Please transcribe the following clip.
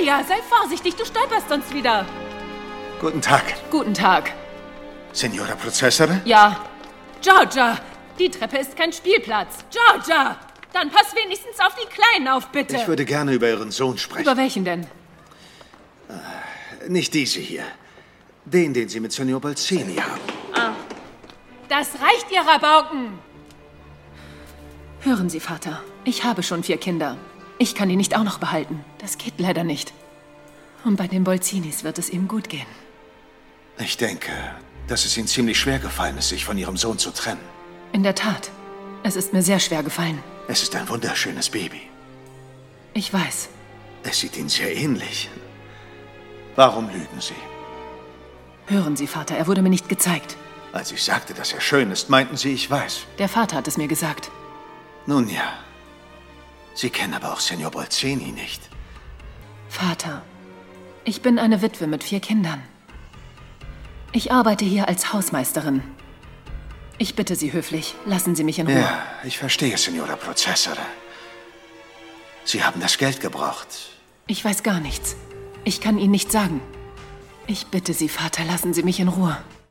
Giulia, sei vorsichtig, du stolperst sonst wieder. Guten Tag. Guten Tag. Signora Processore? Ja. Georgia, die Treppe ist kein Spielplatz. Georgia, dann pass wenigstens auf die Kleinen auf, bitte. Ich würde gerne über Ihren Sohn sprechen. Über welchen denn? Nicht diese hier. Den Sie mit Signor Bolzeni haben. Ah. Das reicht, ihr Rabauken. Hören Sie, Vater. Ich habe schon 4 Kinder. Ich kann die nicht auch noch behalten. Das geht leider nicht. Und bei den Bolzinis wird es ihm gut gehen. Ich denke, dass es Ihnen ziemlich schwer gefallen ist, sich von Ihrem Sohn zu trennen. In der Tat. Es ist mir sehr schwer gefallen. Es ist ein wunderschönes Baby. Ich weiß. Es sieht Ihnen sehr ähnlich. Warum lügen Sie? Hören Sie, Vater, er wurde mir nicht gezeigt. Als ich sagte, dass er schön ist, meinten Sie, ich weiß. Der Vater hat es mir gesagt. Nun ja. Sie kennen aber auch Signor Bolzeni nicht. Vater, ich bin eine Witwe mit 4 Kindern. Ich arbeite hier als Hausmeisterin. Ich bitte Sie höflich, lassen Sie mich in Ruhe. Ja, ich verstehe, Signora Processore. Sie haben das Geld gebraucht. Ich weiß gar nichts. Ich kann Ihnen nicht sagen. Ich bitte Sie, Vater, lassen Sie mich in Ruhe.